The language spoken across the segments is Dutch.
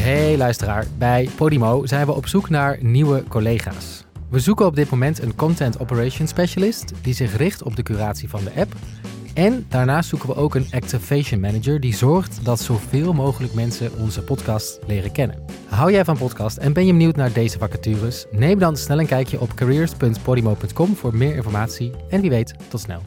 Hey luisteraar, bij Podimo zijn we op zoek naar nieuwe collega's. We zoeken op dit moment een Content Operations Specialist die zich richt op de curatie van de app. En daarnaast zoeken we ook een Activation Manager die zorgt dat zoveel mogelijk mensen onze podcast leren kennen. Hou jij van podcast en ben je benieuwd naar deze vacatures? Neem dan snel een kijkje op careers.podimo.com voor meer informatie. En wie weet, tot snel.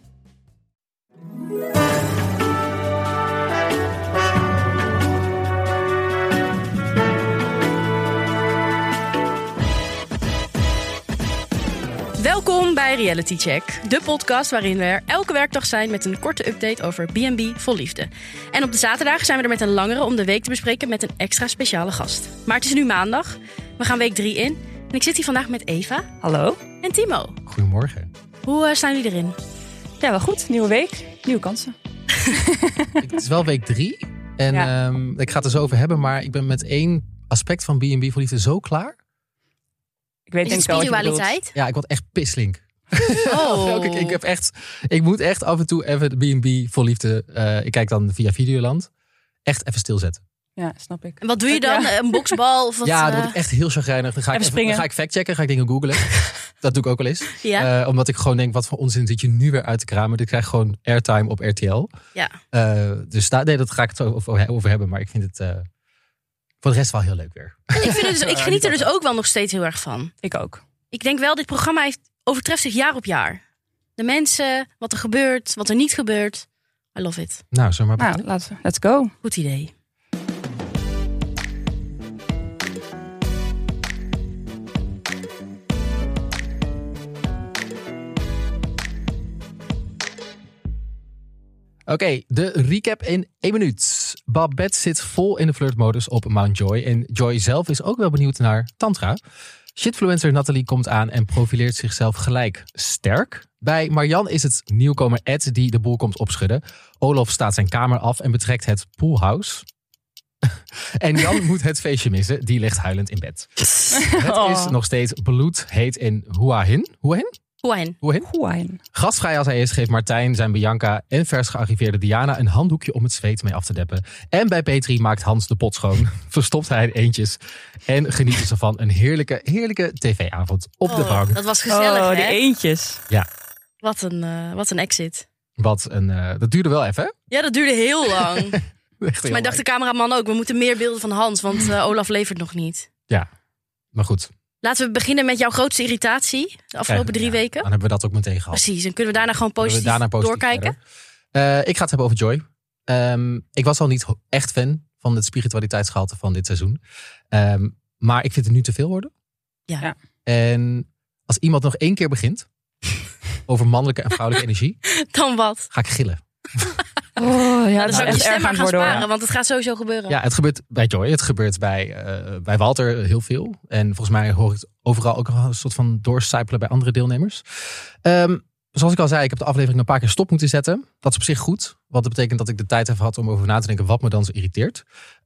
Welkom bij Reality Check, de podcast waarin we er elke werkdag zijn met een korte update over B&B vol liefde. En op de zaterdag zijn we er met een langere om de week te bespreken met een extra speciale gast. Maar het is nu maandag, we gaan week 3 in en ik zit hier vandaag met Eva. Hallo. En Timo. Goedemorgen. Hoe staan jullie erin? Ja, wel goed. Nieuwe week, nieuwe kansen. Het is wel week 3 en Ja. ik ga het er zo over hebben, maar ik ben met één aspect van B&B voor liefde zo klaar. Ik weet Is denk het wel wat je bedoelt. spiritualiteit? Ja, ik word echt pislink. Oh. Ik moet echt af en toe even de B&B voor liefde, ik kijk dan via Videoland, echt even stilzetten. Ja, snap ik. En wat doe je dan? Ja. Een boksbal? Of wat, Ja, dan word ik echt heel chagrijnig. Dan ga ik Even springen. dan ga ik factchecken, ga ik dingen googlen. Dat doe ik ook wel eens. Ja. Omdat ik gewoon denk, wat voor onzin zit je nu weer uit te kramen? Ik krijg gewoon airtime op RTL. Ja. Dus dat ga ik het zo over hebben. Maar ik vind het voor de rest wel heel leuk weer. Ik geniet er dus ook wel nog steeds heel erg van. Ik ook. Ik denk wel, dit programma overtreft zich jaar op jaar. De mensen, wat er gebeurt, wat er niet gebeurt. I love it. Nou, zullen we maar Nou, beginnen? let's go. Goed idee. Oké, de recap in 1 minuut. Babette zit vol in de flirtmodus op Mount Joy. En Joy zelf is ook wel benieuwd naar Tantra. Shitfluencer Nathalie komt aan en profileert zichzelf gelijk sterk. Bij Marjan is het nieuwkomer Ed die de boel komt opschudden. Olof staat zijn kamer af en betrekt het poolhouse. En Jan moet het feestje missen. Die ligt huilend in bed. Het is nog steeds bloedheet in Hua Hin. Wine. Gastvrij als hij is, geeft Martijn zijn Bianca en vers gearriveerde Diana een handdoekje om het zweet mee af te deppen. En bij Petri maakt Hans de pot schoon, verstopt hij de eendjes en genieten ze van een heerlijke tv-avond op de bank. Dat was gezellig, Oh, hè? die eentjes. Ja, Wat een exit. dat duurde wel even, hè? Ja, dat duurde heel lang. Echt heel Volgens mij dacht de lang. cameraman ook, we moeten meer beelden van Hans, want Olaf levert nog niet. Ja, maar goed. Laten we beginnen met jouw grootste irritatie de afgelopen 3 weken. Dan hebben we dat ook meteen gehad. Precies, en kunnen we daarna gewoon positief, Daarna doorkijken? verder. Ik ga het hebben over Joy. Ik was al niet echt fan van het spiritualiteitsgehalte van dit seizoen. Maar ik vind het nu te veel worden. Ja. En als iemand nog 1 keer begint over mannelijke en vrouwelijke energie, Dan wat? ga ik gillen. Oh ja, Dan dat zou ik is je echt stem erg maar aan gaan het worden. sparen, want het gaat sowieso gebeuren. Ja, het gebeurt bij Joy. Het gebeurt bij Walter heel veel. En volgens mij hoor ik het overal ook nog een soort van doorcijpelen bij andere deelnemers. Zoals ik al zei, ik heb de aflevering een paar keer stop moeten zetten. Dat is op zich goed. Want dat betekent dat ik de tijd heb gehad om over na te denken wat me dan zo irriteert.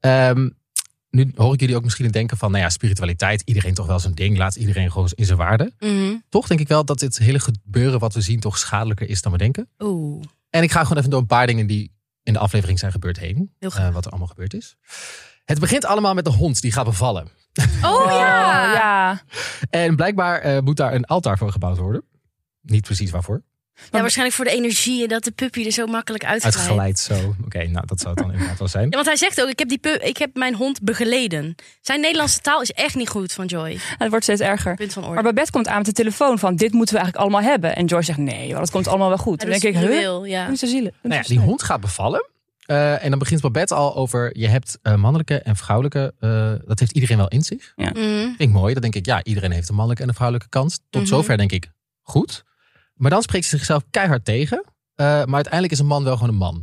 Nu hoor ik jullie ook misschien denken van, nou ja, spiritualiteit. Iedereen toch wel zijn ding. Laat iedereen gewoon in zijn waarde. Mhm. Toch denk ik wel dat dit hele gebeuren wat we zien toch schadelijker is dan we denken. Oeh, En ik ga gewoon even door een paar dingen die in de aflevering zijn gebeurd heen. heel graag. Wat er allemaal gebeurd is. Het begint allemaal met de hond die gaat bevallen. Oh ja! Ja. En blijkbaar moet daar een altaar voor gebouwd worden. Niet precies waarvoor. Ja, waarschijnlijk voor de energie en dat de puppy er zo makkelijk uitglijdt. Uitgeleid zo. Oké, nou dat zou het dan inderdaad wel zijn. Ja, want hij zegt ook, ik heb mijn hond begeleden. Zijn Nederlandse taal is echt niet goed van Joy. Het wordt steeds erger. Punt van Maar orde. Babette komt aan met de telefoon van dit moeten we eigenlijk allemaal hebben. En Joyce zegt nee, dat komt allemaal wel goed. Dan denk ik, wil, ja. Doe niet zo zielig. Doe Nou ja, niet zo die snel. hond gaat bevallen. En dan begint Babette al over, je hebt mannelijke en vrouwelijke. Dat heeft iedereen wel in zich. Mhm. Vind ik mooi. Dan denk ik, ja, iedereen heeft een mannelijke en een vrouwelijke kant. Tot zover denk ik, goed. Maar dan spreekt ze zichzelf keihard tegen. Maar uiteindelijk is een man wel gewoon een man.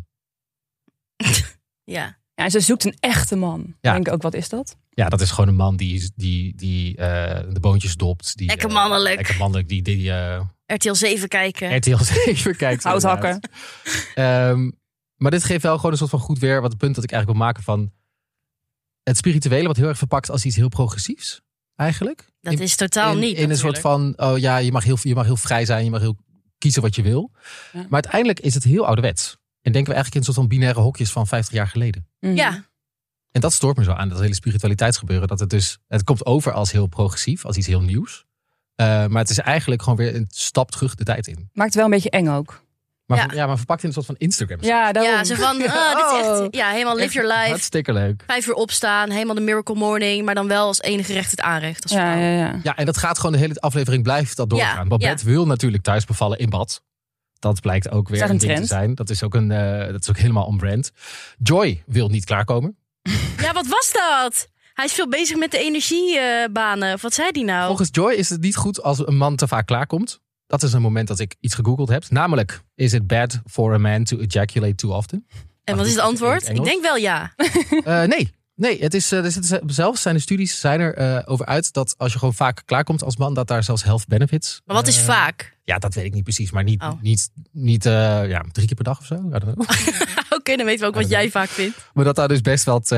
Ja. Ja, en ze zoekt een echte man. Ja. Dan denk ik ook, wat is dat? Ja, dat is gewoon een man die de boontjes dopt. Die, Lekker mannelijk. Lekker mannelijk. Die RTL 7 kijken. RTL 7 kijkt. Houthakker. Maar dit geeft wel gewoon een soort van goed weer. Wat het punt dat ik eigenlijk wil maken van het spirituele. Wat heel erg verpakt als iets heel progressiefs. Eigenlijk. Dat is totaal niet. In een soort van, oh ja, je mag heel vrij zijn. Je mag heel kiezen wat je wil. Ja. Maar uiteindelijk is het heel ouderwets. En denken we eigenlijk in een soort van binaire hokjes van 50 jaar geleden. Mhm. Ja. En dat stoort me zo aan, dat hele spiritualiteitsgebeuren. Dat het komt over als heel progressief, als iets heel nieuws. Maar het is eigenlijk gewoon weer een stap terug de tijd in. Maakt het wel een beetje eng ook. Maar, maar verpakt in een soort van Instagram. Ja, daarom. Ja, zo van, dit is echt, helemaal live your life. Hartstikke leuk. 5 uur opstaan, helemaal de miracle morning. Maar dan wel als enige recht het aanrecht. Als vrouw. Ja, en dat gaat gewoon de hele aflevering blijft dat doorgaan. Babette wil natuurlijk thuis bevallen in bad. Dat blijkt ook weer een ding te zijn. Dat is ook helemaal on-brand. Joy wil niet klaarkomen. Ja, wat was dat? Hij is veel bezig met de energiebanen. Of wat zei hij nou? Volgens Joy is het niet goed als een man te vaak klaarkomt. Dat is een moment dat ik iets gegoogeld heb. Namelijk, is it bad for a man to ejaculate too often? En wat is het antwoord? Ik denk wel ja. Nee, het is, zelfs zijn de studies over uit dat als je gewoon vaak klaarkomt als man, dat daar zelfs health benefits. Maar wat is vaak? Ja, dat weet ik niet precies, maar niet 3 keer per dag of zo. Oké, dan weten we ook wat jij vaak vindt. Maar dat daar dus best wat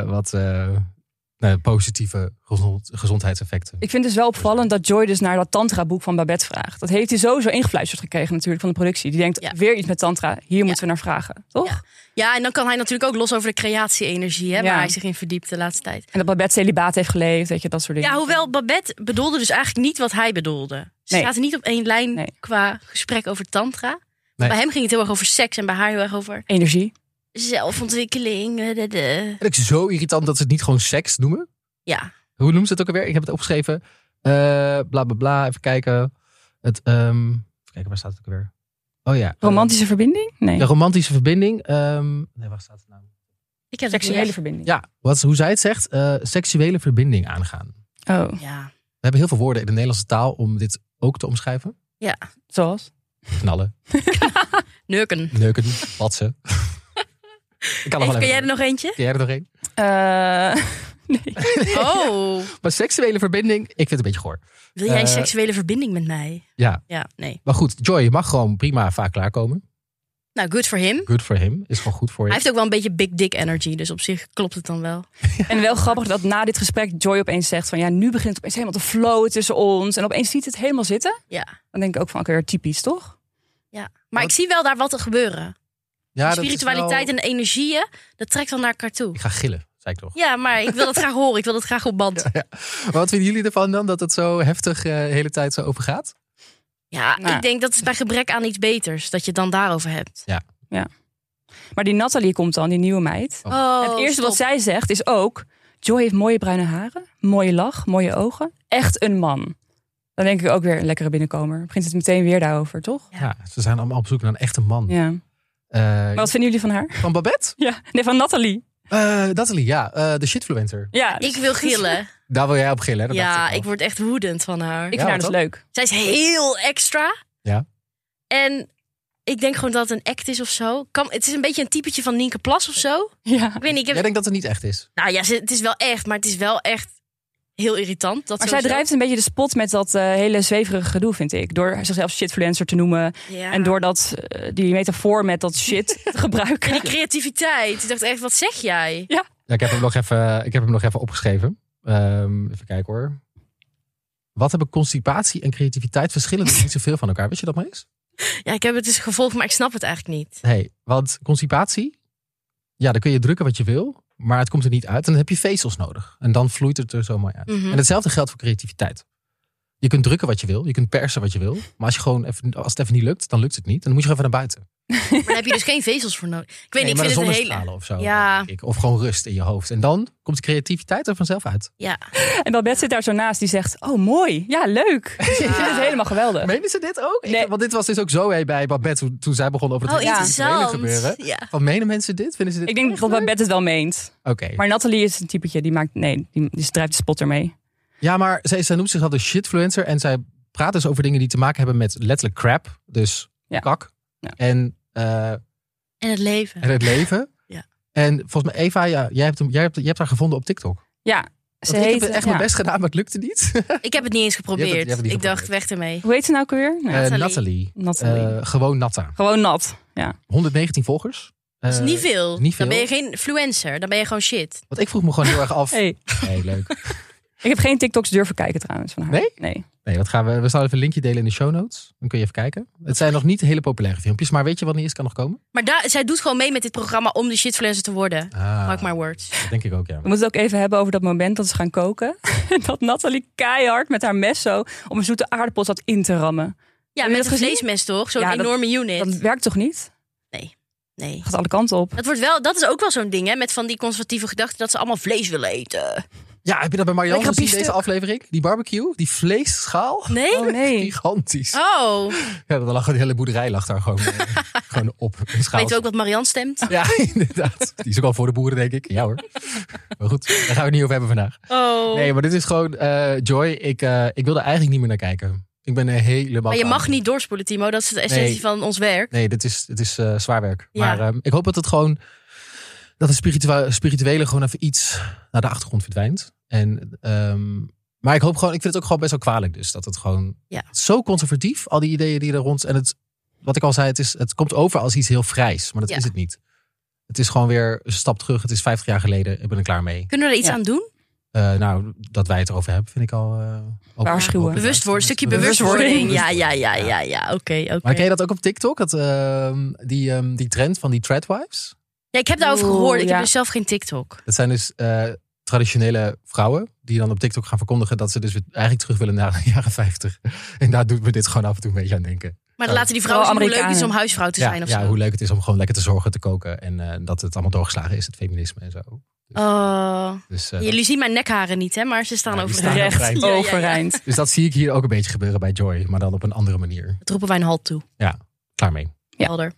positieve gezondheidseffecten. Ik vind het dus wel opvallend dat Joy dus naar dat tantra-boek van Babette vraagt. Dat heeft hij sowieso ingefluisterd gekregen natuurlijk van de productie. Die denkt, weer iets met tantra, hier moeten we naar vragen. Toch? Ja, en dan kan hij natuurlijk ook los over de creatie-energie, waar hij zich in verdiept de laatste tijd. En dat Babette celibaat heeft geleefd, weet je, dat soort dingen. Ja, hoewel Babette bedoelde dus eigenlijk niet wat hij bedoelde. Ze zaten niet op één lijn qua gesprek over tantra. Bij hem ging het heel erg over seks en bij haar heel erg over energie. Zelfontwikkeling. Het is zo irritant dat ze het niet gewoon seks noemen. Ja. Hoe noemen ze het ook alweer? Ik heb het opgeschreven. Bla bla bla. Even kijken. Even kijken, waar staat het ook alweer? Oh ja. Romantische verbinding? Nee. De romantische verbinding. Waar staat het nou? Seksuele verbinding. Ja, hoe zij het zegt. Seksuele verbinding aangaan. Oh. Ja. We hebben heel veel woorden in de Nederlandse taal om dit ook te omschrijven. Ja. Zoals? Knallen. Neuken. Patsen. Ken jij er nog eentje? Ken jij er nog één? Nee. Oh. Maar seksuele verbinding, ik vind het een beetje goor. Wil jij een seksuele verbinding met mij? Ja. Ja, nee. Maar goed, Joy mag gewoon prima vaak klaarkomen. Nou, good for him. Good for him. Is gewoon goed voor je. Hij heeft ook wel een beetje big dick energy. Dus op zich klopt het dan wel. En wel grappig dat na dit gesprek Joy opeens zegt van... ja, nu begint het opeens helemaal te flowen tussen ons. En opeens ziet het helemaal zitten. Ja. Dan denk ik ook van, oké, typisch, toch? Ja. Maar ik zie wel daar wat te gebeuren. Ja, de spiritualiteit en de energieën, dat trekt dan naar elkaar toe. Ik ga gillen, zei ik toch. Ja, maar ik wil dat graag horen. Ik wil dat graag op band. Ja. Maar wat vinden jullie ervan dan? Dat het zo heftig de hele tijd zo over gaat? Ja, ik denk dat het bij gebrek aan iets beters. Dat je het dan daarover hebt. Ja. Maar die Nathalie komt dan, die nieuwe meid. Het eerste wat zij zegt is ook... Joy heeft mooie bruine haren, mooie lach, mooie ogen. Echt een man. Dan denk ik ook weer een lekkere binnenkomer. Begint het meteen weer daarover, toch? Ja, ze zijn allemaal op zoek naar een echte man. Ja. Maar wat vinden jullie van haar? Van Babette? Ja, nee, van Nathalie. Nathalie, ja. De shitfluencer. Ja. Ik wil gillen. Daar wil jij op gillen, hè? Ja, ik word echt woedend van haar. Ik vind haar dus leuk. Zij is heel extra. Ja. En ik denk gewoon dat het een act is of zo. Het is een beetje een typetje van Nienke Plas of zo. Ja. Ik weet niet, Jij denkt dat het niet echt is? Nou ja, het is wel echt, maar het is wel echt heel irritant. Maar zij drijft een beetje de spot met dat hele zweverige gedoe, vind ik. Door zichzelf shitfluencer te noemen. Ja. En door die metafoor met dat shit te gebruiken. En die creativiteit. Ik dacht echt, wat zeg jij? Ja. Ik heb hem nog even opgeschreven. Even kijken hoor. Wat hebben constipatie en creativiteit verschillen niet zoveel van elkaar? Weet je dat maar eens? Ja, ik heb het dus gevolgd, maar ik snap het eigenlijk niet. Nee, want constipatie, ja, dan kun je drukken wat je wil, maar het komt er niet uit. En dan heb je vezels nodig. En dan vloeit het er zo mooi uit. En hetzelfde geldt voor creativiteit. Je kunt drukken wat je wil, je kunt persen wat je wil. Maar als het even niet lukt, dan lukt het niet. Dan moet je gewoon even naar buiten. Maar dan heb je dus geen vezels voor nodig. Ik weet niet, ik vind het een hele... of zo. Ja. Of gewoon rust in je hoofd. En dan komt de creativiteit er vanzelf uit. Ja. En Babette zit daar zo naast, die zegt, oh mooi, ja leuk. Ja. Ik vind het helemaal geweldig. Menen ze dit ook? Nee. Want dit was dus ook zo bij Babette toen zij begon over het hele gebeuren. Ja. Van menen mensen dit? Vinden ze dit? Ik denk dat Babette het wel meent. Okay. Maar Nathalie is een typetje die drijft de spot ermee. Ja, maar zij noemt zichzelf de shitfluencer. En zij praat dus over dingen die te maken hebben met letterlijk crap. Dus kak. Ja. En het leven. En het leven. Ja. En volgens mij, Eva, jij hebt haar gevonden op TikTok. Ja. Ik heb echt mijn best gedaan, maar het lukte niet. Ik heb het niet eens geprobeerd. Ik dacht, weg ermee. Hoe heet ze nou ook weer? Nathalie. Gewoon Natta. Gewoon nat, ja. 119 volgers. Dat is niet veel. Niet veel. Dan ben je geen influencer. Dan ben je gewoon shit. Want ik vroeg me gewoon heel erg af. Hey, leuk. Ik heb geen TikToks durven kijken trouwens van haar. Nee? Nee, we zullen even een linkje delen in de show notes. Dan kun je even kijken. Het zijn nog niet hele populaire filmpjes. Maar weet je wanneer het kan nog komen? Maar zij doet gewoon mee met dit programma om de shitfluencer te worden. Mark my words. Dat denk ik ook, ja. We moeten het ook even hebben over dat moment dat ze gaan koken. Dat Nathalie keihard met haar mes zo om een zoete aardappel zat in te rammen. Ja, met een vleesmes toch? Zo'n enorme unit. Dat werkt toch niet? Nee. Gaat alle kanten op. Dat is ook wel zo'n ding, hè? Met van die conservatieve gedachten dat ze allemaal vlees willen eten. Ja, heb je dat bij Marianne gezien, deze aflevering? Die barbecue, die vleesschaal. Nee? Oh, nee. Gigantisch. Oh. Ja, dan lag de hele boerderij daar gewoon op. Weet je ook wat Marianne stemt? Ja, inderdaad. Die is ook al voor de boeren, denk ik. Ja hoor. Maar goed, daar gaan we het niet over hebben vandaag. Oh. Nee, maar dit is gewoon Joy. Ik wilde eigenlijk niet meer naar kijken. Ik ben er helemaal... Maar je mag niet doorspoelen, Timo. Dat is de essentie van ons werk. Nee, het is zwaar werk. Ja. Maar ik hoop dat het gewoon... Dat het spirituele gewoon even iets naar de achtergrond verdwijnt. Maar ik vind het ook gewoon best wel kwalijk dus. Dat het gewoon zo conservatief, al die ideeën die er rond... En wat ik al zei, het komt over als iets heel vrijs. Maar dat is het niet. Het is gewoon weer een stap terug. Het is 50 jaar geleden. Ik ben er klaar mee. Kunnen we er iets aan doen? Dat wij het erover hebben, vind ik al... waarschuwen. Een stukje bewustwording. Ja. Oké. Maar ken je dat ook op TikTok? Die trend van die threadwives? Ja, ik heb daarover gehoord. Ik heb dus zelf geen TikTok. Dat zijn dus traditionele vrouwen die dan op TikTok gaan verkondigen dat ze dus eigenlijk terug willen naar de jaren 50. En daar doet me dit gewoon af en toe een beetje aan denken. Maar dan laten die vrouwen zien hoe leuk het is om huisvrouw te zijn of zo. Ja, hoe leuk het is om gewoon lekker te zorgen, te koken. En dat het allemaal doorgeslagen is, het feminisme en zo. Dus, jullie zien mijn nekharen niet, hè? Maar ze staan overeind. Overeind. Dus dat zie ik hier ook een beetje gebeuren bij Joy. Maar dan op een andere manier. Dat roepen wij een halt toe. Ja, klaar mee. Ja. Helder.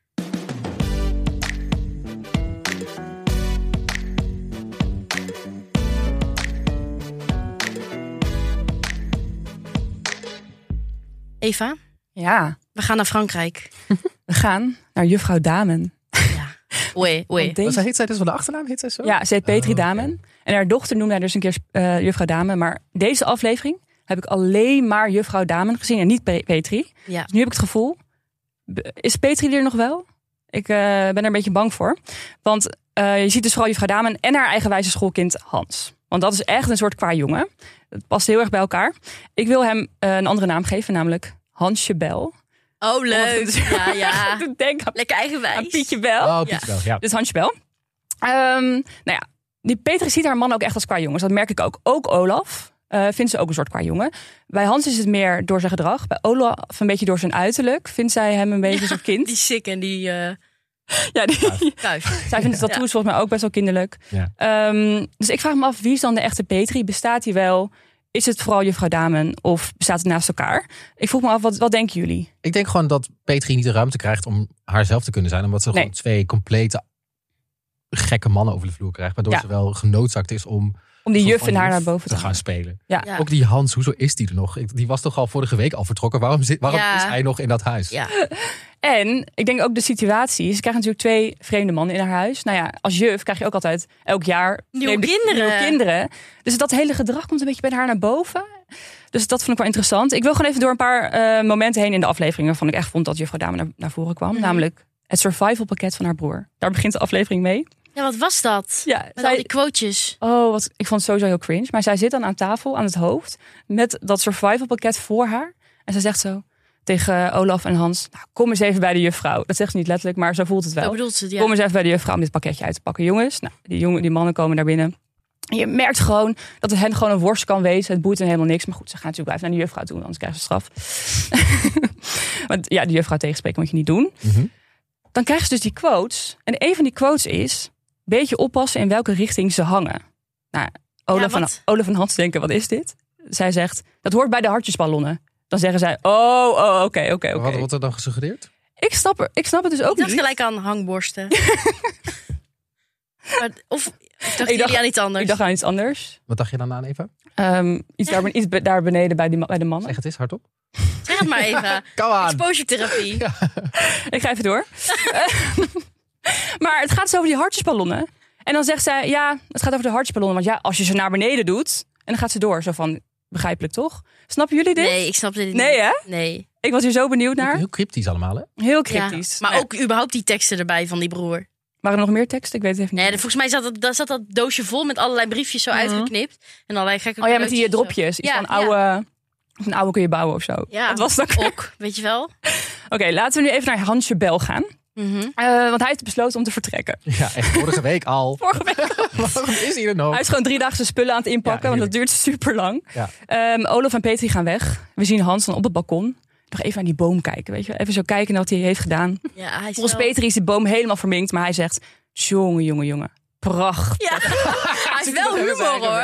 Eva? Ja. We gaan naar Frankrijk. We gaan naar juffrouw Damen. Ja. Oei. Heet zij dus van de achternaam? Heet zij zo? Ja, ze heet Petri Damen. Okay. En haar dochter noemde haar dus een keer juffrouw Damen. Maar deze aflevering heb ik alleen maar juffrouw Damen gezien en niet Petri. Ja. Dus nu heb ik het gevoel, is Petri er nog wel? Ik ben er een beetje bang voor. Want je ziet dus vooral juffrouw Damen en haar eigenwijze schoolkind Hans. Want dat is echt een soort qua jongen. Het past heel erg bij elkaar. Ik wil hem een andere naam geven, namelijk Hansje Bel. Oh, leuk. Ja. Denk lekker eigenwijs. Aan Pietje Bel. Oh, Pietje Bel, ja. Dus Hansje Bel. Die Petri ziet haar man ook echt als qua jongens. Dat merk ik ook. Ook Olaf vindt ze ook een soort qua jongen. Bij Hans is het meer door zijn gedrag. Bij Olaf een beetje door zijn uiterlijk. Vindt zij hem een beetje zo'n kind. Die sik en die... Kuif. Zij vindt de tattoos volgens mij ook best wel kinderlijk. Ja. Dus ik vraag me af, wie is dan de echte Petri? Bestaat hij wel? Is het vooral juffrouw Damen of bestaat het naast elkaar? Ik vroeg me af, wat denken jullie? Ik denk gewoon dat Petri niet de ruimte krijgt om haarzelf te kunnen zijn. Omdat ze gewoon twee complete gekke mannen over de vloer krijgt. Waardoor ze wel genoodzaakt is om die juf in haar naar boven te gaan spelen. Ja. Ook die Hans, hoezo is die er nog? Die was toch al vorige week al vertrokken? Waarom is hij nog in dat huis? Ja. En ik denk ook de situatie. Ze krijgt natuurlijk 2 vreemde mannen in haar huis. Nou ja, als juf krijg je ook altijd elk jaar nieuwe kinderen. Dus dat hele gedrag komt een beetje bij haar naar boven. Dus dat vond ik wel interessant. Ik wil gewoon even door een paar momenten heen in de aflevering waarvan ik echt vond dat juffrouw Damen naar voren kwam. Namelijk het survival pakket van haar broer. Daar begint de aflevering mee. Ja, wat was dat? Ja, met al die quotejes. Ik vond het sowieso heel cringe. Maar zij zit dan aan tafel, aan het hoofd, met dat survival pakket voor haar. En zij zegt zo tegen Olaf en Hans, nou, kom eens even bij de juffrouw. Dat zegt ze niet letterlijk, maar zo voelt het wel. Zo bedoelt ze het, ja. Kom eens even bij de juffrouw om dit pakketje uit te pakken. Jongens, nou, die mannen komen daar binnen. En je merkt gewoon dat het hen gewoon een worst kan wezen. Het boeit hen helemaal niks. Maar goed, ze gaan natuurlijk blijven naar de juffrouw toe, anders krijgen ze straf. Want ja, de juffrouw tegenspreken moet je niet doen. Mm-hmm. Dan krijgen ze dus die quotes. En een van die quotes is, beetje oppassen in welke richting ze hangen. Nou, Olaf en Hans denken, wat is dit? Zij zegt, dat hoort bij de hartjesballonnen. Dan zeggen zij, oké. Wat wordt er dan gesuggereerd? Ik snap het dus ook niet. Ik dacht gelijk aan hangborsten. Of dacht jullie aan iets anders? Ik dacht aan iets anders. Wat dacht je dan aan, Eva? Iets daar beneden bij de mannen. Zeg het eens hardop. Zeg het maar even. Kom aan. Exposure therapie. Ja. Ik ga even door. Maar het gaat dus over die hartjesballonnen. En dan zegt zij, ja, het gaat over de hartjesballonnen. Want ja, als je ze naar beneden doet, en dan gaat ze door. Zo van, begrijpelijk toch? Snappen jullie dit? Nee, ik snap dit niet. Nee, hè? Nee. Ik was hier zo benieuwd naar. Heel cryptisch allemaal, hè? Heel cryptisch. Ja, maar ook überhaupt die teksten erbij van die broer. Waren er nog meer teksten? Ik weet het even niet. Nee, volgens mij zat dat doosje vol met allerlei briefjes zo uitgeknipt. En allerlei gekke met die dropjes. Iets van een oude kun je bouwen of zo. Ja, dat was dat ook, weet je wel. Oké, laten we nu even naar Hansje Bel gaan. Want hij heeft besloten om te vertrekken. Ja, echt vorige week al. Waarom is hij er nog? Hij is gewoon 3 dagen zijn spullen aan het inpakken, want dat duurt super lang. Ja. Olaf en Petri gaan weg. We zien Hans dan op het balkon. Nog even aan die boom kijken, weet je. Even zo kijken naar wat hij heeft gedaan. Ja, Volgens Petri is de boom helemaal verminkt, maar hij zegt... Jongen. Prachtig. Ja. Hij heeft wel humor, hoor.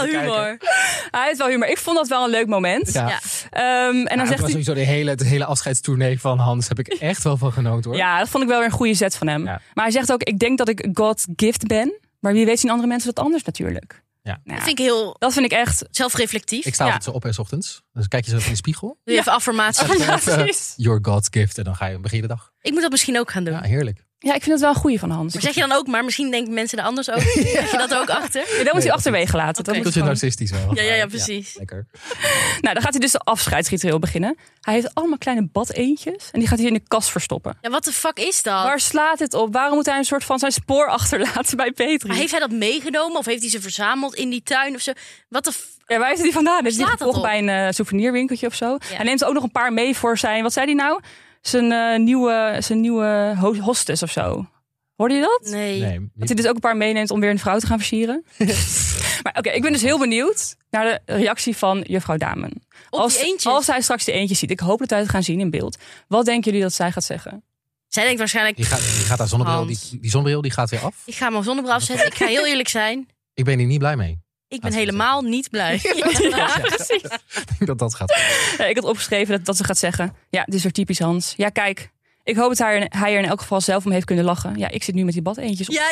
Hij heeft wel humor. Ik vond dat wel een leuk moment. Ja. En dan zegt hij... Sowieso de hele afscheidstournee van Hans heb ik echt wel van genoten, hoor. Ja, dat vond ik wel weer een goede zet van hem. Ja. Maar hij zegt ook, ik denk dat ik God gift ben. Maar wie weet zien andere mensen dat anders natuurlijk. Ja. Dat vind ik echt zelfreflectief. Ik sta altijd zo op 's ochtends. Dus kijk je zo even in de spiegel. Doe je even affirmaties. Your God gift. En dan begin je de dag. Ik moet dat misschien ook gaan doen. Ja, heerlijk. Ja, ik vind het wel een goeie van Hans. Maar zeg je dan ook, maar misschien denken mensen er anders over. Zeg je dat ook achter? Ja, dan moet hij achterwege laten. Okay. Dat is narcistisch wel. Ja, precies. Ja, lekker. Nou, dan gaat hij dus de afscheidsritueel beginnen. Hij heeft allemaal kleine badeentjes. En die gaat hij in de kast verstoppen. Ja, wat de fuck is dat? Waar slaat dit op? Waarom moet hij een soort van zijn spoor achterlaten bij Petri? Maar heeft hij dat meegenomen? Of heeft hij ze verzameld in die tuin of zo? Wat de Ja, waar heeft hij die vandaan? Is die Slaat dat gekocht bij een souvenirwinkeltje of zo? Ja. Hij neemt ook nog een paar mee voor zijn... Wat zei hij nou? Zijn nieuwe hostess of zo. Hoorde je dat? Nee. Dat hij dus ook een paar meeneemt om weer een vrouw te gaan versieren. Maar oké, ik ben dus heel benieuwd naar de reactie van juffrouw Damen. Als hij straks die eentjes ziet. Ik hoop dat wij het gaan zien in beeld. Wat denken jullie dat zij gaat zeggen? Zij denkt waarschijnlijk... Die gaat haar zonnebril, die zonnebril die gaat weer af. Ik ga mijn zonnebril afzetten. Ik ga heel eerlijk zijn. Ik ben hier niet blij mee. Ik ben helemaal niet blij. Ja, precies. Ik denk dat gaat. Ja, ik had opgeschreven dat ze gaat zeggen... Ja, dit is weer typisch Hans. Ja, kijk... Ik hoop dat hij er in elk geval zelf om heeft kunnen lachen. Ja, ik zit nu met die badeentjes op. Ja,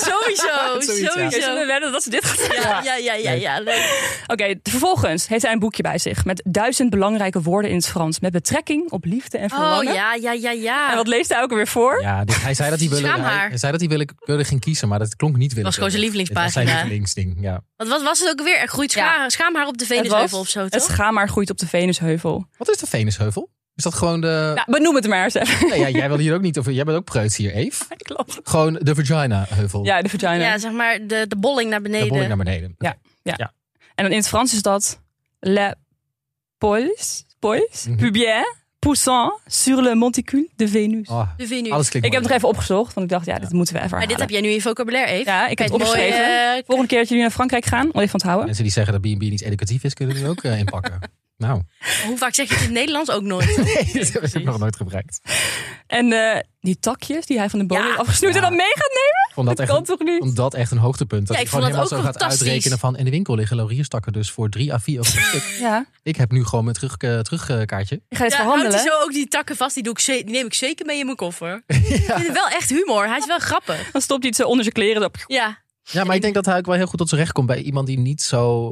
sowieso. Zullen we wedden dat ze dit gaat zeggen? Ja. Oké, vervolgens heeft hij een boekje bij zich... met 1000 belangrijke woorden in het Frans... met betrekking op liefde en verlangen. Oh, ja. En wat leest hij ook alweer voor? Ja, hij zei dat hij willekeurig ging kiezen... maar dat klonk niet willekeurig. Dat was gewoon zijn lievelingspagina. Dat was zijn lievelingsding, ja. Wat was het ook weer? Er groeit schaamhaar op de Venusheuvel of zo, toch? Het schaamhaar groeit op de Venusheuvel. Wat is de Venusheuvel? Is dat gewoon de... Nou, benoem het maar eens even. Nee, jij wil hier ook niet over. Jij bent ook preuts hier, Eve. Ja, klopt. Gewoon de vagina-heuvel. Ja, de vagina. Ja, zeg maar de bolling naar beneden. De bolling naar beneden. Ja. En dan in het Frans is dat... Le poils pubien poussant sur le monticule de Venus. Oh, de Venus. Alles klinkt ik heb het nog even opgezocht, want ik dacht, dit moeten we even Maar dit heb jij nu in vocabulaire, Eve? Ja, ik heb het opgeschreven. Volgende keer dat jullie naar Frankrijk gaan, om even onthouden. Mensen die zeggen dat B&B niet educatief is, kunnen we ook inpakken. Nou. Hoe vaak zeg je het in het Nederlands? Ook nooit. Nee, dat heb ik nog nooit gebruikt. En die takjes die hij van de boom heeft afgesnoeid en dan mee gaat nemen? Dat kan toch niet? Vond dat echt een hoogtepunt. Dat ik gewoon vond dat helemaal ook zo gaat uitrekenen van... in de winkel liggen laurierstakken dus voor 3 à 4 euro per stuk. Ja. Ik heb nu gewoon mijn terugkaartje. Ik ga dit verhandelen. Houdt hij zo ook die takken vast? Die neem ik zeker mee in mijn koffer. Ik vind het wel echt humor. Hij is wel grappig. Dan stopt hij het zo onder zijn kleren. Ja. Ja, maar ik denk dat hij ook wel heel goed tot zijn recht komt... bij iemand die niet zo...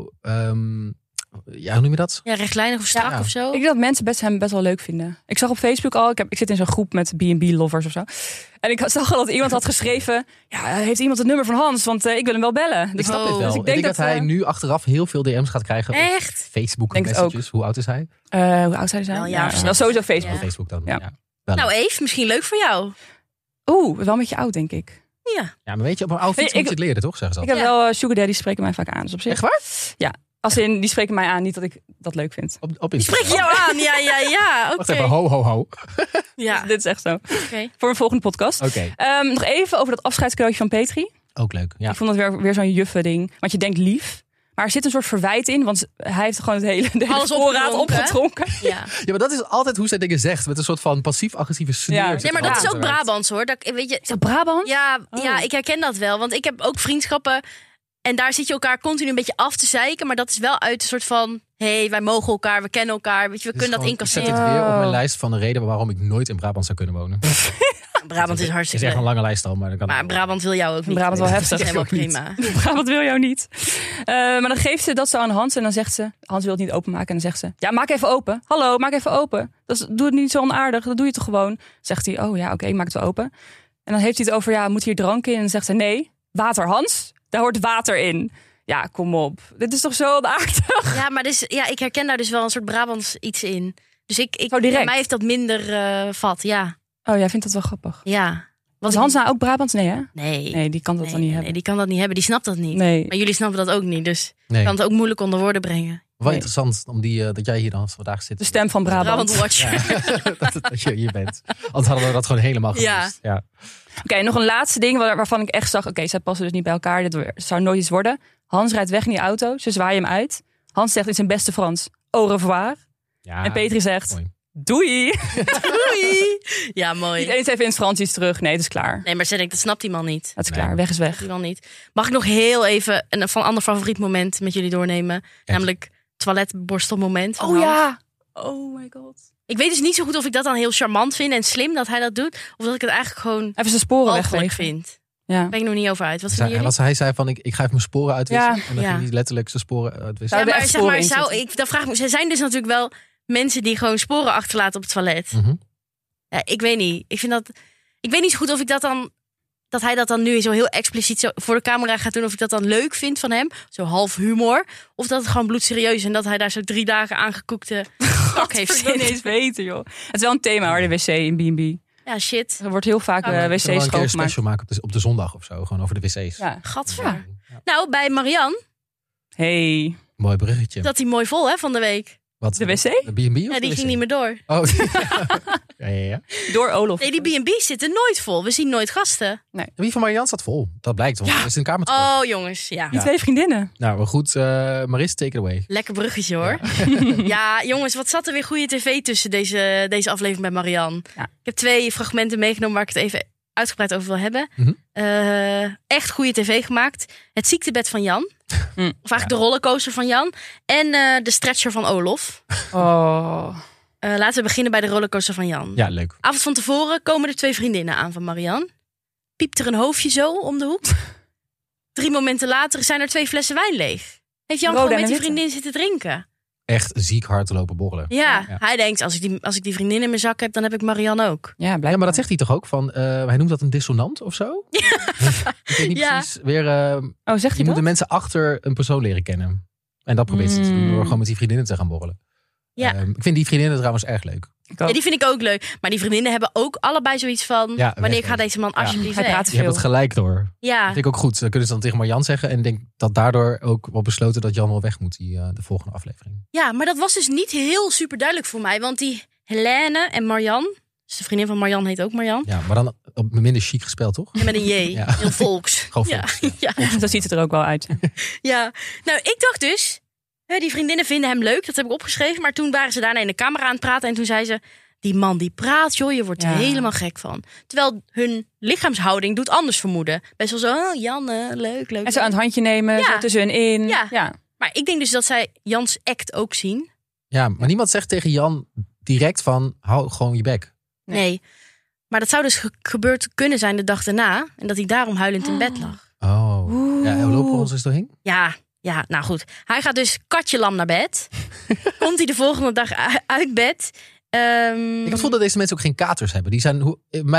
hoe noem je dat? Ja, rechtlijnig of strak of zo. Ik denk dat mensen hem best wel leuk vinden. Ik zag op Facebook al, ik zit in zo'n groep met B&B-lovers of zo. En ik zag al dat iemand had geschreven... Ja, heeft iemand het nummer van Hans? Want ik wil hem wel bellen. Ik snap dit wel. Dus ik denk dat hij nu achteraf heel veel DM's gaat krijgen. Echt? Facebook messages. Hoe oud is hij? Hoe oud zou hij zijn? Wel, dat sowieso Facebook. Ja. Facebook dan. Ja. Ja. Nou Eve, misschien leuk voor jou. Wel een beetje oud, denk ik. Ja. Ja, maar weet je, op een oude fiets moet je het leren, toch? Zeggen ze ik heb wel sugar daddy spreken mij vaak aan. Dus op zich. Echt waar? Ja. Als in, die spreken mij aan, niet dat ik dat leuk vind. Op die spreken jou aan, ja. Oké. Wacht even, ho. Ja. Dit is echt zo. Okay. Voor een volgende podcast. Oké. Nog even over dat afscheidscadeautje van Petri. Ook leuk, ja. Ik vond dat weer zo'n juffen ding. Want je denkt lief. Maar er zit een soort verwijt in, want hij heeft gewoon de hele voorraad opgedronken. Ja, maar dat is altijd hoe zij dingen zegt. Met een soort van passief-agressieve sneer. Ja. Nee, maar dat is ook Brabants hoor. Weet je, is dat Brabant? Ja, ik herken dat wel. Want ik heb ook vriendschappen. En daar zit je elkaar continu een beetje af te zeiken. Maar dat is wel uit een soort van... Hé, wij mogen elkaar, we kennen elkaar. Weet je, we kunnen dat incasseren. Ik zet dit weer op mijn lijst van de reden waarom ik nooit in Brabant zou kunnen wonen. Brabant is hartstikke... Het is echt een lange lijst al. Maar Brabant wil jou ook niet. Brabant wel heftig. Dat is helemaal prima. Brabant wil jou niet. Maar dan geeft ze dat zo aan Hans. En dan zegt ze... Hans wil het niet openmaken. En dan zegt ze... Ja, maak even open. Hallo, maak even open. Doe het niet zo onaardig. Dat doe je toch gewoon. Zegt hij... Oh ja, oké, maak het wel open. En dan heeft hij het over... Ja, moet hier drank in? En dan zegt ze... Nee, water, Hans. Daar hoort water in. Ja, kom op. Dit is toch zo onaardig? Ja, maar ik herken daar dus wel een soort Brabants iets in. Dus direct. mij heeft dat minder vat, ja. Oh, jij vindt dat wel grappig? Ja. Was Hans nou ook Brabants? Nee, hè? Nee, die kan dat dan niet hebben. Nee, die kan dat niet hebben. Die snapt dat niet. Nee. Maar jullie snappen dat ook niet. Dus ik kan het ook moeilijk onder woorden brengen. Wel interessant om dat jij hier dan vandaag zit. De stem van Brabant. Watcher. Dat je hier bent. Anders hadden we dat gewoon helemaal gemist. Ja. Oké, nog een laatste ding waarvan ik echt zag... Oké, zij passen dus niet bij elkaar. Dit zou nooit iets worden. Hans rijdt weg in die auto. Ze zwaaien hem uit. Hans zegt in zijn beste Frans... Au revoir. Ja, en Petri zegt... mooi. Doei. Doei. Ja, mooi. Niet eens even in het Frans iets terug. Nee, het is klaar. Nee, maar ze denkt, dat snapt die man niet. Het is klaar. Weg is weg. Die man niet. Mag ik nog heel even een ander favoriet moment met jullie doornemen? Echt? Namelijk toiletborstelmoment. Oh ja. Oh my god. Ik weet dus niet zo goed of ik dat dan heel charmant vind en slim dat hij dat doet. Of dat ik het eigenlijk gewoon even zijn sporen wegvegen vind. Ja. Daar ben ik nog niet over uit. Wat vinden jullie? Hij zei van, ik ga even mijn sporen uitwissen. Ja. En dan ging hij letterlijk zijn sporen uitwissen. Ja, maar zeg maar, dan vraag ik me, ze zijn dus natuurlijk wel mensen die gewoon sporen achterlaten op het toilet. Mm-hmm. Ja, ik weet niet. Ik weet niet zo goed of ik dat hij dat dan nu zo heel expliciet zo voor de camera gaat doen. Of ik dat dan leuk vind van hem. Zo half humor. Of dat het gewoon bloedserieus is. En dat hij daar zo 3 dagen aangekoekte kak heeft zitten. Ik wil niet eens weten, joh. Het is wel een thema hoor, de wc in B&B. Ja, shit. Er wordt heel vaak wc's schoongemaakt. We een special maken op de zondag of zo. Gewoon over de wc's. Ja. Gadver. Ja. Nou, bij Marianne. Hey. Mooi bruggetje. Dat hij mooi vol hè van de week. Wat? De wc? De B&B? Ja, die ging niet meer door. Oh, ja. Door Olof. Nee, die B&B's zitten nooit vol. We zien nooit gasten. Nee. Wie van Marianne staat vol? Dat blijkt, want er is een kamer terug. Oh, jongens, ja. Die 2 vriendinnen. Nou, maar goed. Maris, take it away. Lekker bruggetje, hoor. Ja, jongens, wat zat er weer goede tv tussen deze aflevering met Marianne. Ja. Ik heb 2 fragmenten meegenomen waar ik het even uitgebreid over wil hebben. Mm-hmm. Echt goede tv gemaakt. Het ziektebed van Jan. Of eigenlijk de rollercoaster van Jan. En de stretcher van Olof. Oh. Laten we beginnen bij de rollercoaster van Jan. Ja, leuk. Avond van tevoren komen er 2 vriendinnen aan van Marianne. Piept er een hoofdje zo om de hoek. 3 momenten later zijn er 2 flessen wijn leeg. Heeft Jan gewoon met die vriendin zitten drinken. Echt ziek hard te lopen borrelen. Ja, hij denkt, als ik die vriendin in mijn zak heb, dan heb ik Marianne ook. Ja, maar dat zegt hij toch ook? Hij noemt dat een dissonant of zo? Ja. Ik weet niet precies. Weer, zegt je moet de mensen achter een persoon leren kennen. En dat probeert ze te doen door gewoon met die vriendinnen te gaan borrelen. Ja. Ik vind die vriendinnen trouwens erg leuk. Ja, die vind ik ook leuk. Maar die vriendinnen hebben ook allebei zoiets van... wanneer gaat deze man alsjeblieft weg? Je hebt het gelijk door. Ja. Dat vind ik ook goed. Dan kunnen ze dan tegen Marjan zeggen. En ik denk dat daardoor ook wel besloten dat Jan wel weg moet. De volgende aflevering. Ja, maar dat was dus niet heel super duidelijk voor mij. Want die Helene en Marjan... Dus de vriendin van Marjan heet ook Marjan. Ja, maar dan op minder chic gespeeld, toch? En met een J. Ja. Heel volks. Gewoon volks. Ja. Zo ziet het er ook wel uit. Ja. Nou, ik dacht dus... Die vriendinnen vinden hem leuk, dat heb ik opgeschreven. Maar toen waren ze daarna in de camera aan het praten. En toen zei ze, die man die praat, joh, je wordt er helemaal gek van. Terwijl hun lichaamshouding doet anders vermoeden. Best wel zo, Janne, leuk. En zo aan het handje nemen, zo tussen hun in. Ja. Maar ik denk dus dat zij Jans act ook zien. Ja, maar niemand zegt tegen Jan direct van, hou gewoon je bek. Nee. Maar dat zou dus gebeurd kunnen zijn de dag daarna. En dat hij daarom huilend in bed lag. Oh. Ja, lopen we ons eens doorheen? Ja, nou goed. Hij gaat dus katje lam naar bed. Komt hij de volgende dag uit bed. Ik had het gevoel dat deze mensen ook geen katers hebben. Die zijn,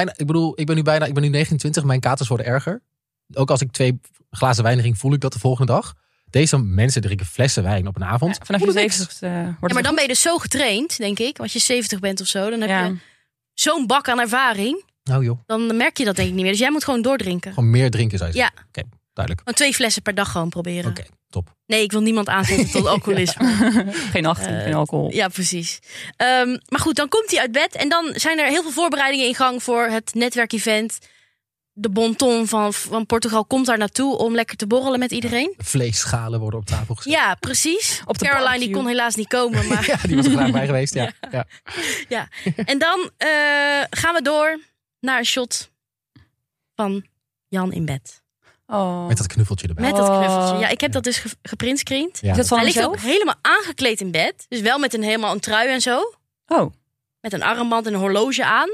ik ben nu 29, mijn katers worden erger. Ook als ik 2 glazen wijn drink, voel ik dat de volgende dag. Deze mensen drinken flessen wijn op een avond. Ja, vanaf je 70ste wordt maar dan ben je dus zo getraind, denk ik. Als je 70 bent of zo, dan heb je zo'n bak aan ervaring. Oh joh. Dan merk je dat denk ik niet meer. Dus jij moet gewoon doordrinken. Gewoon meer drinken, zou je zeggen. Ja. Oké, duidelijk. 2 flessen per dag gewoon proberen. Oké, top. Nee, ik wil niemand aanzetten tot alcoholisme. Geen 18, geen alcohol. Ja, precies. Maar goed, dan komt hij uit bed. En dan zijn er heel veel voorbereidingen in gang voor het netwerkevent. De bonton van Portugal komt daar naartoe om lekker te borrelen met iedereen. Vleesschalen worden op tafel gezet. Ja, precies. Op de Caroline barbecue. die kon helaas niet komen. Maar... Ja, die was er graag bij geweest. Ja. En dan gaan we door naar een shot van Jan in bed. Oh. Met dat knuffeltje erbij. Met dat knuffeltje. Ja, ik heb dat dus geprintscreend. Ja, is dat van Hij ligt hemzelf? ook helemaal aangekleed in bed. Dus wel met helemaal een trui en zo. Oh. Met een armband en een horloge aan.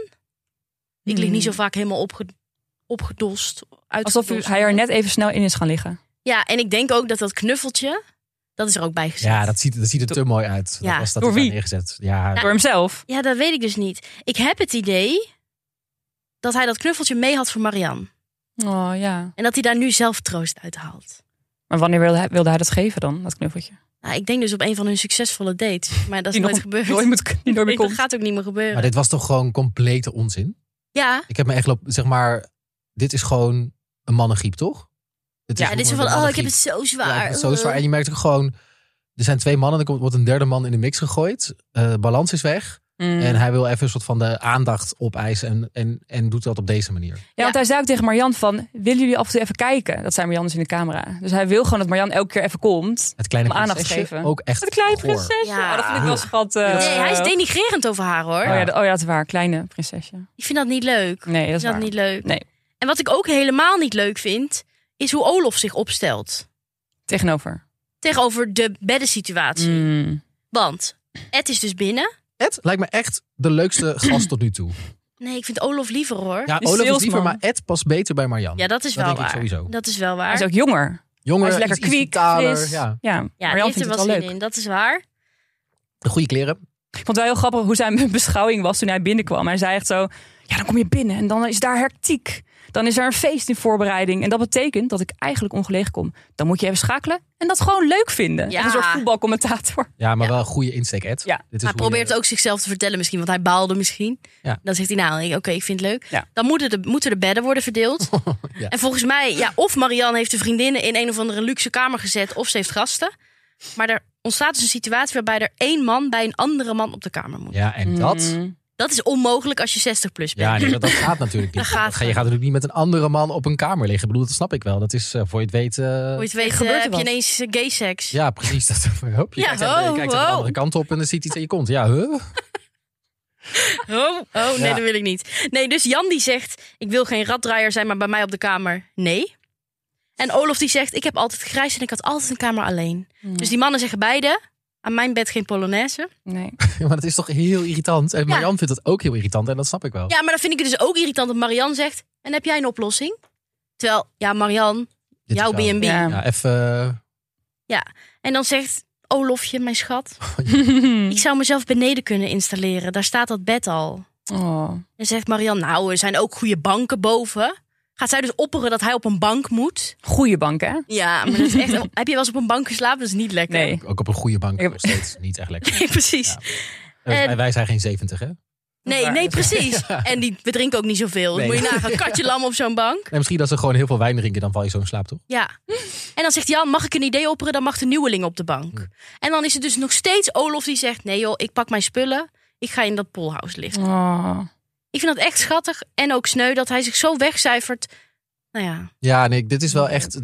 Ik lig niet zo vaak helemaal opgedost. Alsof hij er net even snel in is gaan liggen. Ja, en ik denk ook dat knuffeltje, dat is er ook bij gezet. Ja, dat ziet er te mooi uit. Ja. Dat was dat Door wie? neergezet. Ja. Door hemzelf? Ja, dat weet ik dus niet. Ik heb het idee dat hij dat knuffeltje mee had voor Marianne. Oh ja. En dat hij daar nu zelf troost uit haalt. Maar wanneer wilde hij dat geven dan, dat knuffeltje? Nou, ik denk dus op een van hun succesvolle dates. Maar dat is Die nooit nog gebeurd. Nooit meer Dat komt. gaat ook niet meer gebeuren. Maar dit was toch gewoon complete onzin? Ja. Ik heb me echt zeg maar dit is gewoon een mannengriep, toch? Dit is van, ik heb het zo zwaar. Ja, ik heb het zo zwaar. En je merkt ook gewoon, er zijn 2 mannen, er wordt een derde man in de mix gegooid. Balans is weg. En hij wil even een soort van de aandacht opeisen en doet dat op deze manier. Ja, want hij zei ook tegen Marjan van, willen jullie af en toe even kijken? Dat zei Marjan dus in de camera. Dus hij wil gewoon dat Marjan elke keer even komt. Het kleine om aandacht te geven. Ook echt het kleine prinsesje. Ja. Dat vind ik wel schattig. Nee, hij is denigrerend over haar, hoor. Oh ja, dat is waar. Kleine prinsesje. Ik vind dat niet leuk. Nee, dat is waar. Niet leuk. Nee. En wat ik ook helemaal niet leuk vind, is hoe Olof zich opstelt. Tegenover de beddensituatie. Want Ed is dus binnen. Ed lijkt me echt de leukste gast tot nu toe. Nee, ik vind Olof liever, hoor. Ja, Olof is liever, maar Ed past beter bij Marjan. Ja, dat is wel waar. Sowieso. Dat is wel waar. Hij is ook jonger. Hij is lekker kwiek, fris. Ja, Marjan vindt het wel leuk. Dat is waar. De goede kleren. Ik vond het wel heel grappig hoe zijn beschouwing was toen hij binnenkwam. Hij zei echt zo, ja, dan kom je binnen en dan is daar hectiek. Dan is er een feest in voorbereiding. En dat betekent dat ik eigenlijk ongelegen kom. Dan moet je even schakelen en dat gewoon leuk vinden. Ja. Een soort voetbalcommentator. Ja, maar wel een goede insteek, Ed. Ja. Hij probeert ook zichzelf te vertellen misschien, want hij baalde misschien. Ja. Dan zegt hij, nou, oké, ik vind het leuk. Ja. Dan moeten de bedden worden verdeeld. Ja. En volgens mij, of Marianne heeft de vriendinnen in een of andere luxe kamer gezet, of ze heeft gasten. Maar er ontstaat dus een situatie waarbij er 1 man bij een andere man op de kamer moet. Ja, en dat is onmogelijk als je 60 plus bent. Ja, nee, dat gaat natuurlijk niet. Je gaat natuurlijk niet met een andere man op een kamer liggen. Ik bedoel, dat snap ik wel. Dat is, voor je het weet... heb je ineens gay seks. Ja, precies. Je kijkt de andere kant op en dan ziet iets in je kont. Ja, nee, dat wil ik niet. Nee, dus Jan die zegt, ik wil geen raddraaier zijn, maar bij mij op de kamer, nee. En Olof die zegt, ik heb altijd gereisd en ik had altijd een kamer alleen. Dus die mannen zeggen beide, aan mijn bed geen Polonaise. Nee. Maar dat is toch heel irritant. En Marjan vindt dat ook heel irritant en dat snap ik wel. Ja, maar dan vind ik het dus ook irritant dat Marjan zegt, en heb jij een oplossing? Terwijl, ja, Marjan, jouw B&B. Ja, even... Ja, en dan zegt Olofje, mijn schat, ik zou mezelf beneden kunnen installeren. Daar staat dat bed al. Oh. En zegt Marjan, nou, er zijn ook goede banken boven. Gaat zij dus opperen dat hij op een bank moet? Goeie bank, hè? Ja, maar dat is echt... Heb je wel eens op een bank geslapen? Dat is niet lekker. Nee. Ook op een goede bank nog steeds niet echt lekker. Nee, precies. Ja. Wij zijn geen 70, hè? Nee, precies. En we drinken ook niet zoveel. Nee. Moet je nagaan, katje lam op zo'n bank. Nee, misschien dat ze gewoon heel veel wijn drinken, dan val je zo in slaap, toch? Ja. En dan zegt Jan, mag ik een idee opperen? Dan mag de nieuweling op de bank. En dan is het dus nog steeds Olof die zegt, nee joh, ik pak mijn spullen. Ik ga in dat poolhouse liggen. Oh. Ik vind dat echt schattig en ook sneu dat hij zich zo wegcijfert. Nou ja. Ja, nee, dit is wel echt...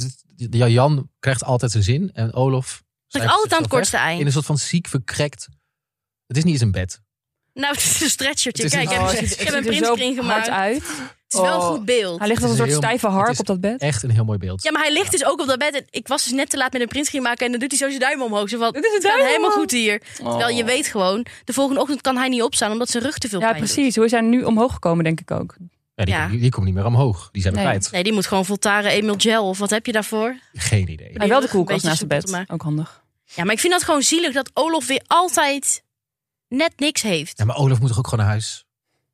Jan krijgt altijd zijn zin. En Olof... Trekt altijd aan het kortste eind. In een soort van ziek verkrekt... Het is niet eens een bed. Nou, het is een stretchertje. Kijk, ik heb een printscreen gemaakt. Uit. Het is wel een goed beeld. Hij ligt als een soort stijve hark op dat bed. Echt een heel mooi beeld. Ja, maar hij ligt dus ook op dat bed. En ik was dus net te laat met een printscreen maken. En dan doet hij zo zijn duim omhoog. Zo van, het is gaat helemaal goed hier. Terwijl je weet gewoon, de volgende ochtend kan hij niet opstaan. Omdat zijn rug te veel pijn doet. Ja, precies. Hoe is hij nu omhoog gekomen, denk ik ook. Ja, die komt niet meer omhoog. Die zijn we kwijt. Nee, die moet gewoon Voltaren Emil Gel. Of wat heb je daarvoor? Geen idee. Hij wel de koelkast naast het bed. Ook handig. Ja, maar ik vind dat gewoon zielig dat Olof weer altijd net niks heeft. Ja, maar Olof moet toch ook gewoon naar huis?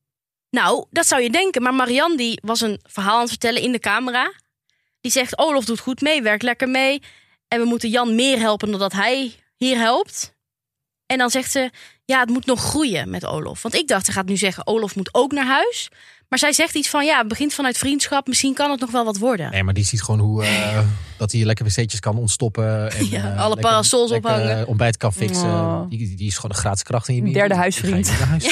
Nou, dat zou je denken. Maar Marianne die was een verhaal aan het vertellen in de camera. Die zegt, Olof doet goed mee, werkt lekker mee. En we moeten Jan meer helpen dan dat hij hier helpt. En dan zegt ze, ja, het moet nog groeien met Olof. Want ik dacht, ze gaat nu zeggen, Olof moet ook naar huis. Maar zij zegt iets van, ja, het begint vanuit vriendschap. Misschien kan het nog wel wat worden. Nee, maar die ziet gewoon hoe dat hij lekker wc'tjes kan ontstoppen. En, alle parasols ophangen. Ontbijt kan fixen. Oh. Die is gewoon een gratis kracht in je derde huisvriend.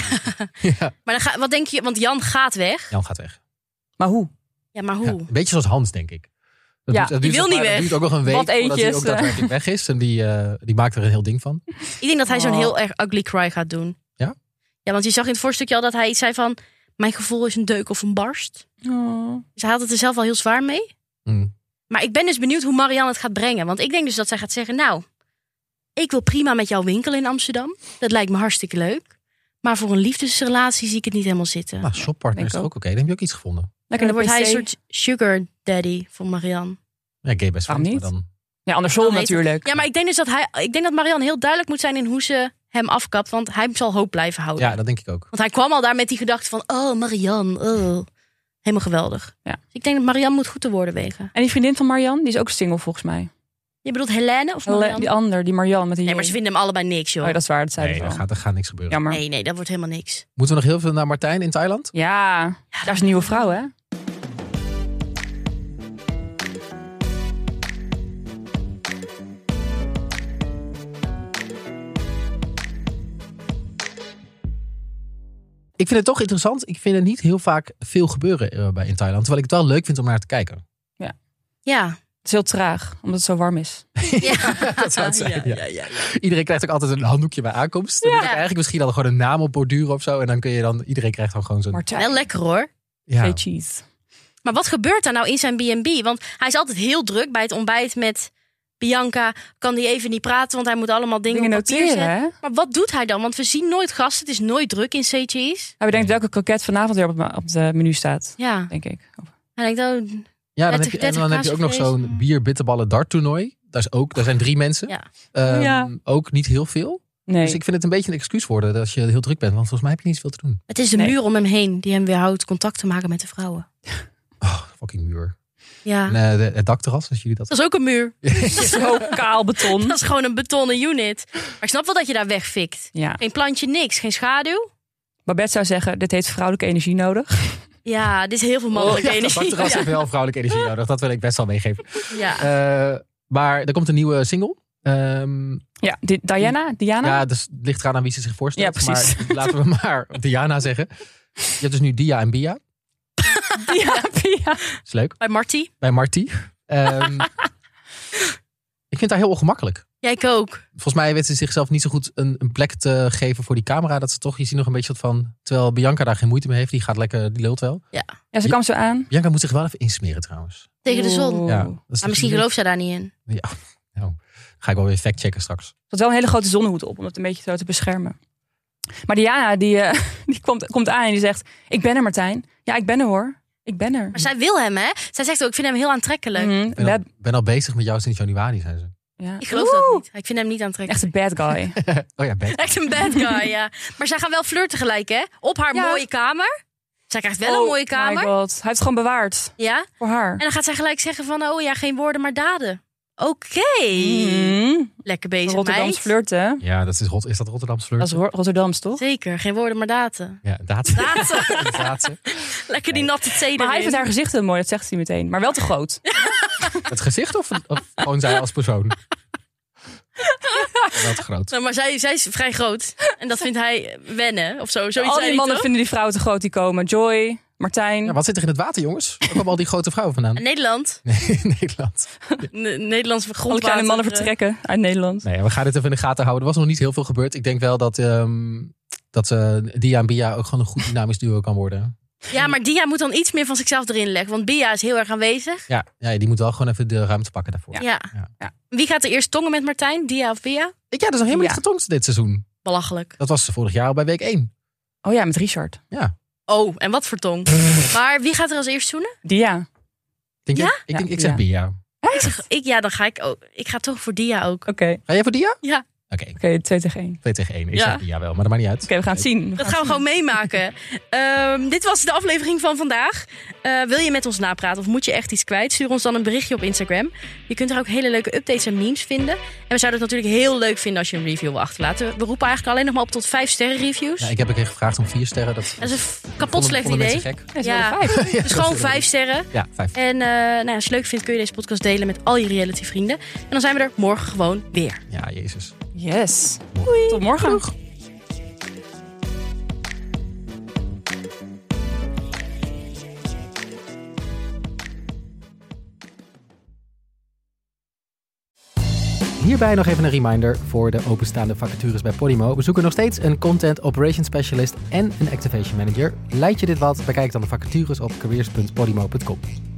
Ja. Maar wat denk je, want Jan gaat weg. Jan gaat weg. Maar hoe? Ja, maar hoe? Ja, een beetje zoals Hans, denk ik. Die wil niet weg. Dat duurt ook nog een week voordat hij ook daadwerkelijk weg is. En die maakt er een heel ding van. Ik denk dat hij zo'n heel erg ugly cry gaat doen. Ja? Ja, want je zag in het voorstukje al dat hij iets zei van, mijn gevoel is een deuk of een barst. Oh. Dus hij had het er zelf al heel zwaar mee. Maar ik ben dus benieuwd hoe Marianne het gaat brengen. Want ik denk dus dat zij gaat zeggen, nou, ik wil prima met jou winkelen in Amsterdam. Dat lijkt me hartstikke leuk. Maar voor een liefdesrelatie zie ik het niet helemaal zitten. Nou, shoppartner is toch ook oké. Dan heb je ook iets gevonden. Lekker, dan wordt hij een soort sugar daddy voor Marianne. Ja, gay best friend, niet? Maar dan... Ja, andersom natuurlijk. Ja, maar ik denk dus dat Marianne heel duidelijk moet zijn in hoe ze hem afkapt. Want hij zal hoop blijven houden. Ja, dat denk ik ook. Want hij kwam al daar met die gedachte van, oh Marianne, oh. Helemaal geweldig. Ja. Dus ik denk dat Marianne moet goed te worden wegen. En die vriendin van Marianne, die is ook single volgens mij. Je bedoelt Helene of Marianne? Die ander, die Marianne. Met die nee, maar ze vinden hem allebei niks, joh. Oh, dat is waar, dat zei nee, er gaat niks gebeuren. Jammer. Nee, dat wordt helemaal niks. Moeten we nog heel veel naar Martijn in Thailand? Ja, daar is een nieuwe vrouw, hè? Ik vind het toch interessant. Ik vind er niet heel vaak veel gebeuren in Thailand. Terwijl ik het wel leuk vind om naar te kijken. Ja. Het is heel traag, omdat het zo warm is. Ja. Dat zou het zijn, Ja. Iedereen krijgt ook altijd een handdoekje bij aankomst. Dan moet ik eigenlijk misschien al gewoon een naam op borduren of zo. En dan kun je dan... Iedereen krijgt dan gewoon zo'n... Martijn. Wel lekker hoor. Veel cheese. Maar wat gebeurt er nou in zijn B&B? Want hij is altijd heel druk bij het ontbijt met Bianca. Kan hij even niet praten, want hij moet allemaal dingen op papier noteren, zetten. hè? Maar wat doet hij dan? Want we zien nooit gasten. Het is nooit druk in Say Cheese. Hij bedenkt welke kroket vanavond weer op het menu staat, Ja. denk ik. Hij denkt, Ja, 30 dan heb je ook nog zo'n bier-bitterballen darttoernooi. Daar zijn 3 mensen. Ja. Ja. Ook niet heel veel. Nee. Dus ik vind het een beetje een excuus worden als je heel druk bent. Want volgens mij heb je niet zoveel te doen. Het is de muur om hem heen die hem weerhoudt contact te maken met de vrouwen. Oh, fucking muur. Ja. En het dakterras, als jullie dat... Dat is ook een muur. Zo kaal beton. Dat is gewoon een betonnen unit. Maar ik snap wel dat je daar wegfikt. Ja. Geen plantje, niks. Geen schaduw. Babette zou zeggen, dit heeft vrouwelijke energie nodig. Ja, dit is heel veel mannelijke Dat energie. dakterras Ja. heeft wel vrouwelijke energie nodig. Dat wil ik best wel meegeven. Ja. Maar er komt een nieuwe single. Ja, Diana? Ja, dus het ligt eraan aan wie ze zich voorstelt. Ja, precies. Maar laten we maar Diana zeggen. Je hebt dus nu Dia en Bia. Ja. Is leuk. Bij Marty. Bij Marty. Ik vind haar heel ongemakkelijk. Ja, ik ook. Volgens mij weet ze zichzelf niet zo goed een plek te geven voor die camera. Dat ze toch, je ziet nog een beetje wat van... Terwijl Bianca daar geen moeite mee heeft. Die gaat lekker, die lult wel. Ja, ze kwam zo aan. Bianca moet zich wel even insmeren trouwens. Tegen de zon. Oeh. Ja, dat is Maar misschien gelooft zij daar niet in. Ja, nou, ga ik wel weer factchecken straks. Ze had wel een hele grote zonnehoed op om het een beetje zo te beschermen. Maar Diana, die komt aan en die zegt... Ik ben er, Martijn. Ja, ik ben er hoor. Ik ben er. Maar zij wil hem, hè? Zij zegt ook, ik vind hem heel aantrekkelijk. Mhm. Ik ben al bezig met jou sinds januari, zei ze. Ja. Ik geloof dat niet. Ik vind hem niet aantrekkelijk. Echt een bad guy. Oh ja, bed. Echt een bad guy, ja. Maar zij gaan wel flirten gelijk, hè? Op haar mooie kamer. Zij krijgt wel een mooie kamer. My God. Hij heeft het gewoon bewaard. Ja. Voor haar. En dan gaat zij gelijk zeggen van, oh ja, geen woorden, maar daden. Oké. Lekker bezig, Rotterdams meid. flirten. Ja, is dat Rotterdams Dat flirt? is Rotterdams, toch? Zeker, geen woorden, maar daten. Ja, daad. Daten. Lekker die natte thee Maar hij erin. vindt haar gezicht heel mooi, dat zegt hij meteen. Maar wel te groot. Het gezicht of gewoon zij als persoon? Wel te groot. Nou, maar zij is vrij groot. En dat vindt hij wennen of zo. Zoiets Al zei die hij mannen toch? vinden die vrouwen te groot die komen. Joy, Martijn. Ja, wat zit er in het water, jongens? Waar komen al die grote vrouwen vandaan? Nederland. Nee, in Nederland. Nederlandse grondwater. Alle kleine mannen vertrekken uit Nederland. Nee, we gaan dit even in de gaten houden. Er was nog niet heel veel gebeurd. Ik denk wel dat Dia en Bia ook gewoon een goed dynamisch duo kan worden. Ja, maar Dia moet dan iets meer van zichzelf erin leggen. Want Bia is heel erg aanwezig. Ja, die moet wel gewoon even de ruimte pakken daarvoor. Ja. Wie gaat er eerst tongen met Martijn? Dia of Bia? Ja, dat is nog helemaal Ja. niet getongst dit seizoen. Belachelijk. Dat was vorig jaar al bij week 1. Oh ja, met Richard. Ja. Oh, en wat voor tong. Maar wie gaat er als eerst zoenen? Dia. Ik zeg Ja. Bia. Dan ga ik ook. Ik ga toch voor Dia ook. Oké, Ga jij voor Dia? Ja. Oké, 2 tegen 1. 2 tegen 1. Ik Ja. zeg Dia wel, maar dat maakt niet uit. Oké, we gaan het zien. Dat gaan we gewoon meemaken. Dit was de aflevering van vandaag. Wil je met ons napraten of moet je echt iets kwijt? Stuur ons dan een berichtje op Instagram. Je kunt er ook hele leuke updates en memes vinden. En we zouden het natuurlijk heel leuk vinden als je een review wil achterlaten. We roepen eigenlijk alleen nog maar op tot 5 sterren reviews. Ja, ik heb ook gevraagd om 4 sterren. Dat Dat is een kapot slecht vonden idee. mensen gek. Ja, Ja. 5. Dus gewoon 5 sterren. Ja, 5. En als je het leuk vindt kun je deze podcast delen met al je reality vrienden. En dan zijn we er morgen gewoon weer. Ja, jezus. Yes. Tot morgen. Hierbij nog even een reminder voor de openstaande vacatures bij Podimo. We zoeken nog steeds een Content Operations Specialist en een Activation Manager. Lijkt je dit wat? Bekijk dan de vacatures op careers.podimo.com.